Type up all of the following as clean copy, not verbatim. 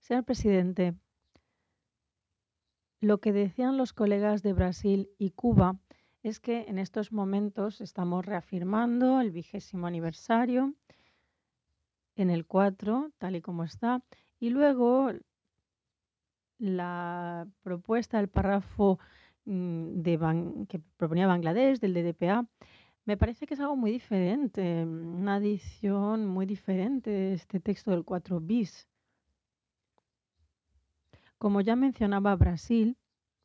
Señor presidente, lo que decían los colegas de Brasil y Cuba es que en estos momentos estamos reafirmando el 20º aniversario en el 4, tal y como está, y luego la propuesta, el párrafo que proponía Bangladesh, del DDPA, me parece que es algo muy diferente, una adición muy diferente de este texto del 4 bis. Como ya mencionaba Brasil,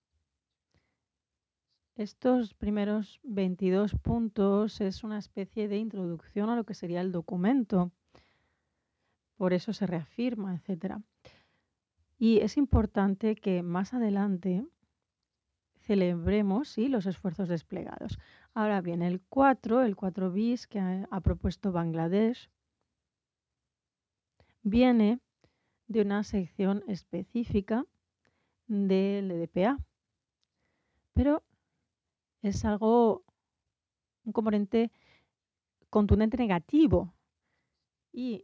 estos primeros 22 puntos es una especie de introducción a lo que sería el documento. Por eso se reafirma, etcétera. Y es importante que más adelante celebremos, sí, los esfuerzos desplegados. Ahora bien, el 4 bis que ha propuesto Bangladesh, viene de una sección específica del EDPA, pero es un componente contundente negativo. Y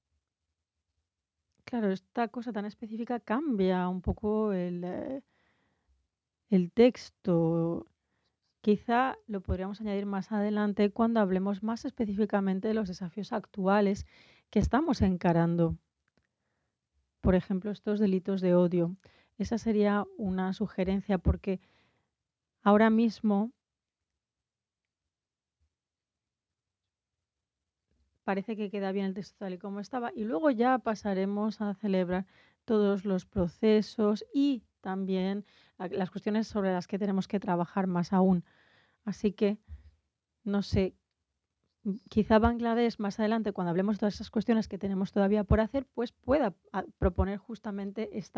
claro, esta cosa tan específica cambia un poco el texto. Quizá lo podríamos añadir más adelante cuando hablemos más específicamente de los desafíos actuales que estamos encarando. Por ejemplo, estos delitos de odio. Esa sería una sugerencia porque ahora mismo parece que queda bien el texto tal y como estaba y luego ya pasaremos a celebrar todos los procesos y también las cuestiones sobre las que tenemos que trabajar más aún. Así que, no sé, quizá Bangladesh más adelante, cuando hablemos de todas esas cuestiones que tenemos todavía por hacer, pues pueda proponer justamente esta